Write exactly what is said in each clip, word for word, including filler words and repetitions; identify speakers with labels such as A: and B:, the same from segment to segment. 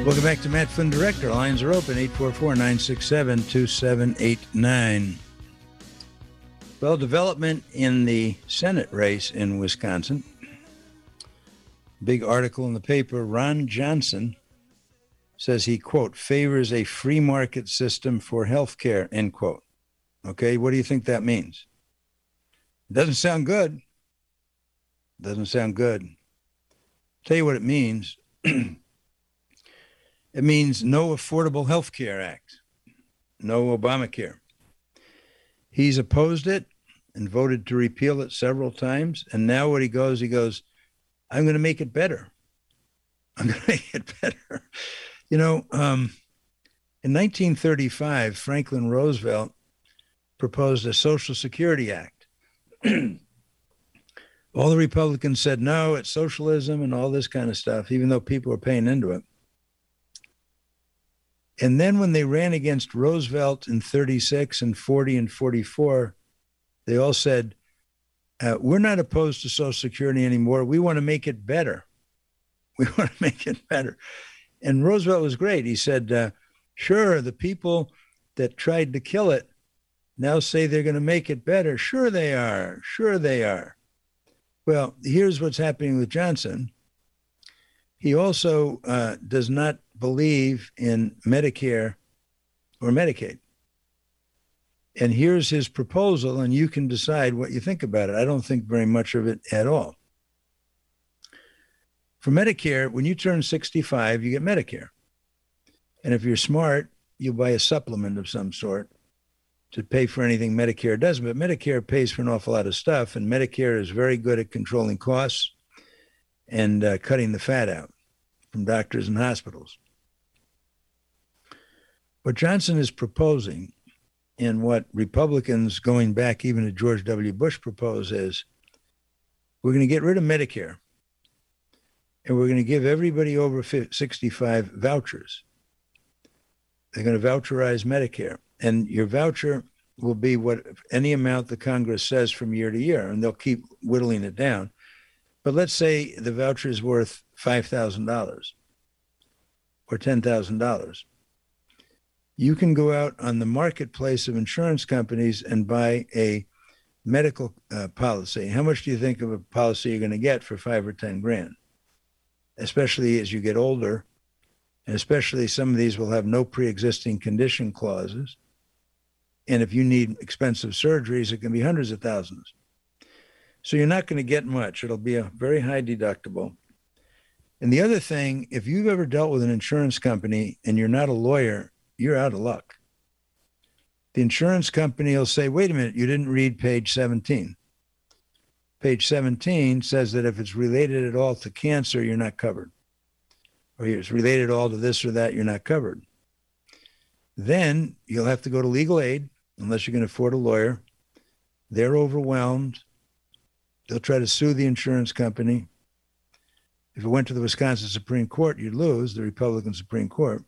A: Welcome back to Matt Flynn Direct. Our lines are open, eight four four, nine six seven, two seven eight nine. Well, development in the Senate race in Wisconsin. Big article in the paper. Ron Johnson says he, quote, favors a free market system for health care, end quote. Okay, what do you think that means? Doesn't sound good. Doesn't sound good. Tell you what it means. It means no Affordable Health Care Act, no Obamacare. He's opposed it and voted to repeal it several times. And now what he goes, he goes, I'm going to make it better. I'm going to make it better. You know, um, in nineteen thirty-five, Franklin Roosevelt proposed a Social Security Act. All the Republicans said, no, it's socialism and all this kind of stuff, even though people were paying into it. And then when they ran against Roosevelt in thirty-six and forty and forty-four, they all said, uh, we're not opposed to Social Security anymore. We want to make it better. We want to make it better. And Roosevelt was great. He said, uh, sure, the people that tried to kill it now say they're going to make it better. Sure they are. Sure they are. Well, here's what's happening with Johnson. He also uh, does not believe in Medicare or Medicaid. And here's his proposal, and you can decide what you think about it. I don't think very much of it at all. For Medicare, when you turn sixty-five, you get Medicare. And if you're smart, you buy a supplement of some sort to pay for anything Medicare doesn't. But Medicare pays for an awful lot of stuff, and Medicare is very good at controlling costs and uh, cutting the fat out from doctors and hospitals. What Johnson is proposing, and what Republicans going back even to George W. Bush propose, is we're going to get rid of Medicare, and we're going to give everybody over sixty-five vouchers. They're going to voucherize Medicare, and your voucher will be what any amount the Congress says from year to year, and they'll keep whittling it down. But let's say the voucher is worth five thousand dollars or ten thousand dollars. You can go out on the marketplace of insurance companies and buy a medical uh, policy. How much do you think of a policy you're going to get for five or ten grand? Especially as you get older, and especially some of these will have no pre-existing condition clauses. And if you need expensive surgeries, it can be hundreds of thousands. So you're not going to get much. It'll be a very high deductible. And the other thing, if you've ever dealt with an insurance company and you're not a lawyer, you're out of luck. The insurance company will say, wait a minute, you didn't read page seventeen. Page seventeen says that if it's related at all to cancer, you're not covered. Or it's related all to this or that, you're not covered. Then you'll have to go to legal aid, unless you can afford a lawyer. They're overwhelmed. They'll try to sue the insurance company. If it went to the Wisconsin Supreme Court, you'd lose, the Republican Supreme Court.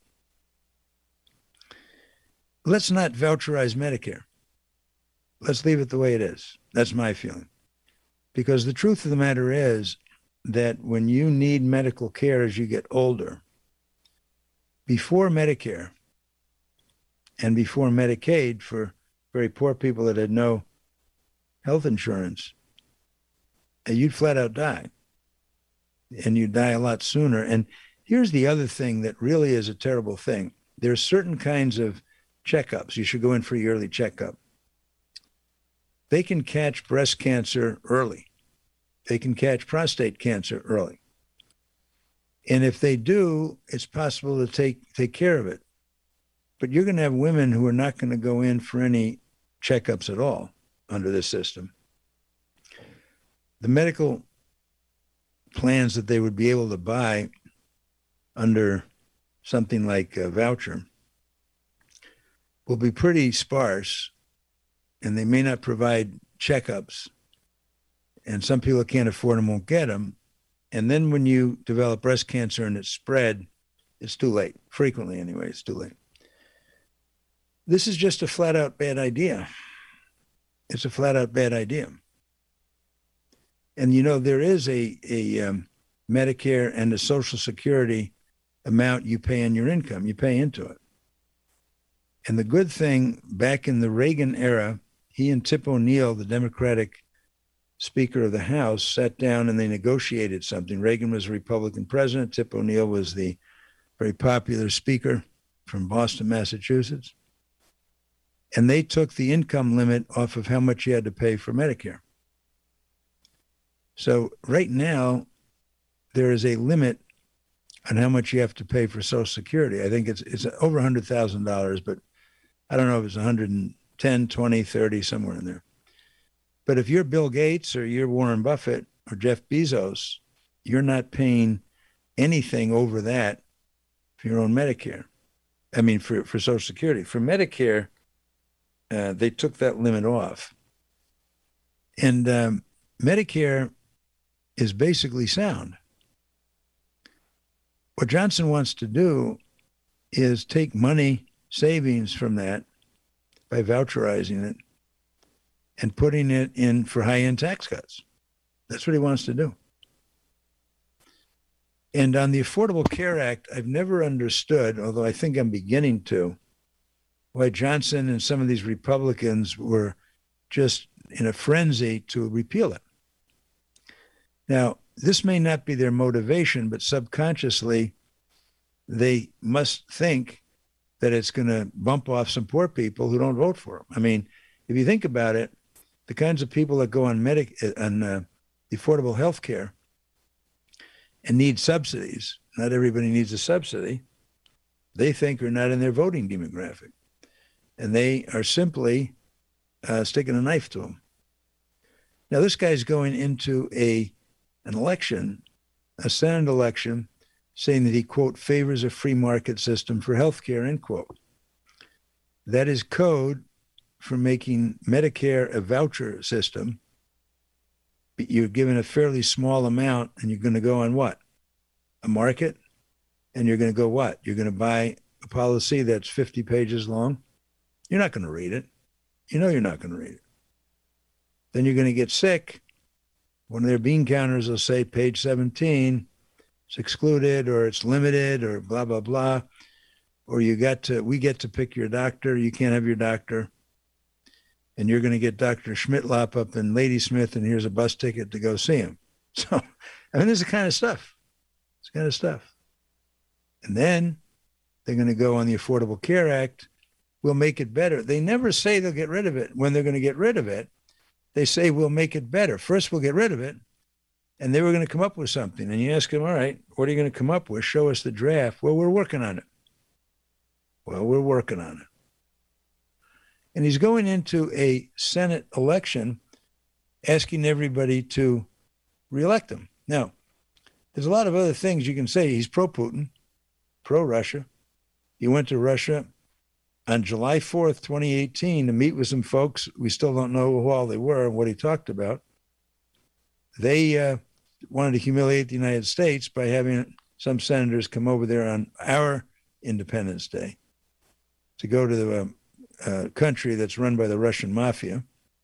A: Let's not voucherize Medicare. Let's leave it the way it is. That's my feeling. Because the truth of the matter is that when you need medical care as you get older, before Medicare and before Medicaid for very poor people that had no health insurance, you'd flat out die. And you'd die a lot sooner. And here's the other thing that really is a terrible thing. There's certain kinds of checkups. You should go in for a yearly checkup. They can catch breast cancer early. They can catch prostate cancer early. And if they do, it's possible to take, take care of it. But you're going to have women who are not going to go in for any checkups at all under this system. The medical plans that they would be able to buy under something like a voucher will be pretty sparse, and they may not provide checkups, and some people that can't afford them won't get them. And then when you develop breast cancer and it's spread, it's too late. Frequently anyway, it's too late. This is just a flat out bad idea. It's a flat out bad idea. And you know, there is a, a um, Medicare and a Social Security amount you pay on your income. You pay into it. And the good thing, back in the Reagan era, he and Tip O'Neill, the Democratic Speaker of the House, sat down and they negotiated something. Reagan was a Republican president. Tip O'Neill was the very popular speaker from Boston, Massachusetts. And they took the income limit off of how much you had to pay for Medicare. So right now, there is a limit on how much you have to pay for Social Security. I think it's it's over one hundred thousand dollars, but I don't know if it's one hundred ten, twenty, thirty, somewhere in there. But if you're Bill Gates or you're Warren Buffett or Jeff Bezos, you're not paying anything over that for your own Medicare. I mean, for, for Social Security. For Medicare, uh, they took that limit off. And um, Medicare is basically sound. What Johnson wants to do is take money savings from that by voucherizing it and putting it in for high-end tax cuts. That's what he wants to do. And on the Affordable Care Act, I've never understood, although I think I'm beginning to, why Johnson and some of these Republicans were just in a frenzy to repeal it. Now, this may not be their motivation, but subconsciously, they must think that it's going to bump off some poor people who don't vote for them. I mean, if you think about it, the kinds of people that go on medic on uh, affordable health care and need subsidies, not everybody needs a subsidy, they think are not in their voting demographic. And they are simply uh, sticking a knife to them. Now, this guy's going into a an election, a Senate election, saying that he, quote, favors a free market system for health care, end quote. That is code for making Medicare a voucher system. You're given a fairly small amount and you're going to go on what? A market? And you're going to go what? You're going to buy a policy that's fifty pages long? You're not going to read it. You know you're not going to read it. Then you're going to get sick. One of their bean counters will say page seventeen, it's excluded or it's limited or blah, blah, blah. Or you got to, we get to pick your doctor. You can't have your doctor. And you're going to get Doctor Schmitlop up in Ladysmith and here's a bus ticket to go see him. So, I mean, this is the kind of stuff. It's the kind of stuff. And then they're going to go on the Affordable Care Act. We'll make it better. They never say they'll get rid of it. When they're going to get rid of it, they say, we'll make it better. First, we'll get rid of it. And they were going to come up with something. And you ask them, all right, what are you going to come up with? Show us the draft. Well, we're working on it. Well, we're working on it. And he's going into a Senate election asking everybody to reelect him. Now, there's a lot of other things you can say. He's pro-Putin, pro-Russia. He went to Russia on July fourth, twenty eighteen, to meet with some folks. We still don't know who all they were and what he talked about. They uh, wanted to humiliate the United States by having some senators come over there on our Independence Day to go to the uh, uh, country that's run by the Russian mafia.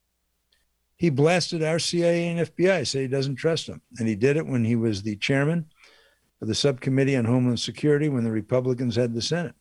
A: He blasted our C I A and F B I, said he doesn't trust them. And he did it when he was the chairman of the Subcommittee on Homeland Security when the Republicans had the Senate.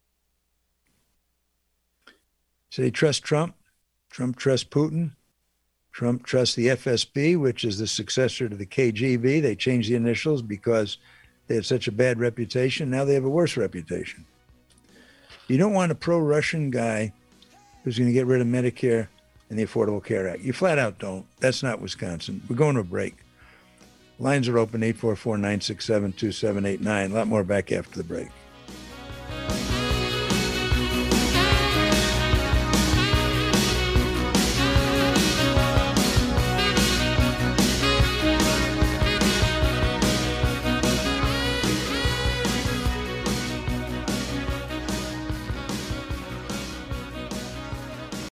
A: So they trust Trump. Trump trusts Putin. Trump trusts the F S B, which is the successor to the K G B. They changed the initials because they had such a bad reputation. Now they have a worse reputation. You don't want a pro-Russian guy who's going to get rid of Medicare and the Affordable Care Act. You flat out don't. That's not Wisconsin. We're going to a break. Lines are open, eight four four, nine six seven, two seven eight nine. A lot more back after the break.